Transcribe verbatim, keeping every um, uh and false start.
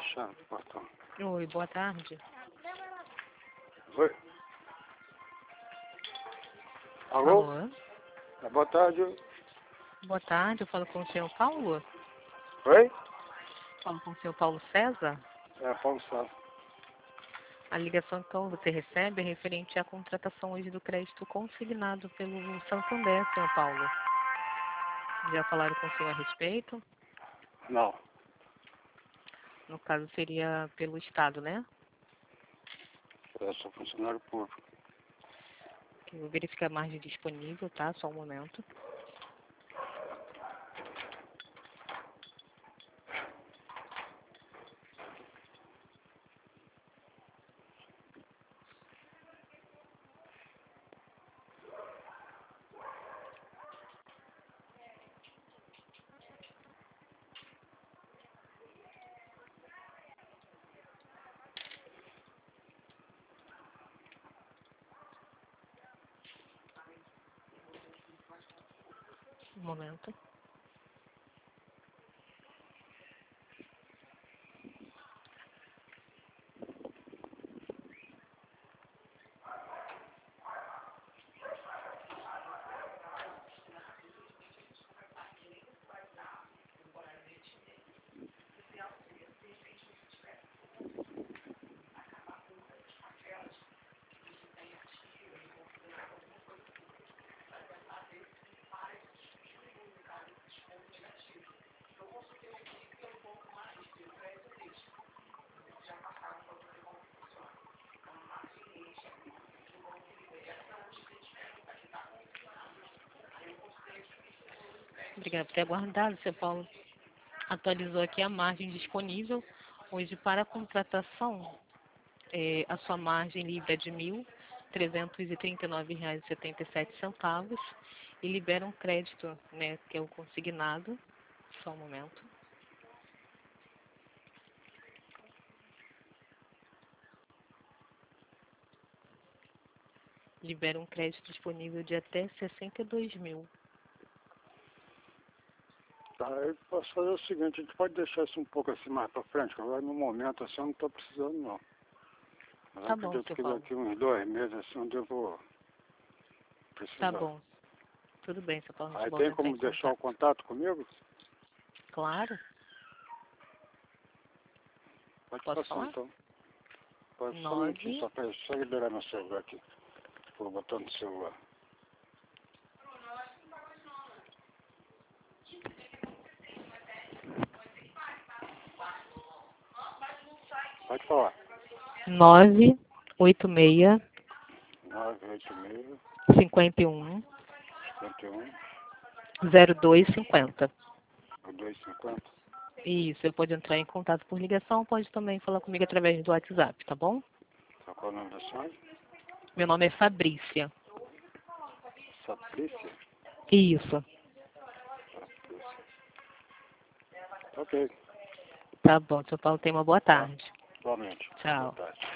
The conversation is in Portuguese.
fechar o portão. Oi, boa tarde. Oi. Alô? Alô? É, boa tarde. Boa tarde, eu falo com o senhor Paulo? Oi? Falo com o senhor Paulo César? É, Paulo Sá. A ligação que então você recebe é referente à contratação hoje do crédito consignado pelo Santander, senhor Paulo. Já falaram com o senhor a respeito? Não. No caso seria pelo Estado, né? Eu sou funcionário público. Eu vou verificar a margem disponível, tá? Só um momento. Um momento. Obrigada por ter aguardado, senhor Paulo. Atualizou aqui a margem disponível. Hoje, para a contratação, é, a sua margem livre é de mil trezentos e trinta e nove reais e setenta e sete centavos e libera um crédito, né, que é o consignado. Só um momento. Libera um crédito disponível de até sessenta e dois mil. Tá, eu posso fazer o seguinte, a gente pode deixar isso um pouco assim mais pra frente, que agora no momento assim eu não estou precisando não. Mas eu Tá bom, acredito seu que Paulo. daqui uns dois meses assim eu devo precisar. Tá bom. Tudo bem, seu Paulo. A gente Aí volta a tem entrar em como deixar o contato. contato comigo? Claro. Pode Posso passar falar? então. Pode só um minutinho, Nove. só, pra, só liberar meu celular aqui. Vou botar no celular. Pode falar. Nove oito seis nove oito seis, cinquenta e um cinquenta e um, zero dois cinquenta. dois cinquenta. Isso, você pode entrar em contato por ligação, pode também falar comigo através do WhatsApp, tá bom? Tá, qual é o nome da senhora? Meu nome é Fabrícia. Patrícia? Isso. Patrícia. Ok. Tá bom, seu Paulo, tenha uma boa Tá. tarde. Igualmente. Boa Tchau. tarde.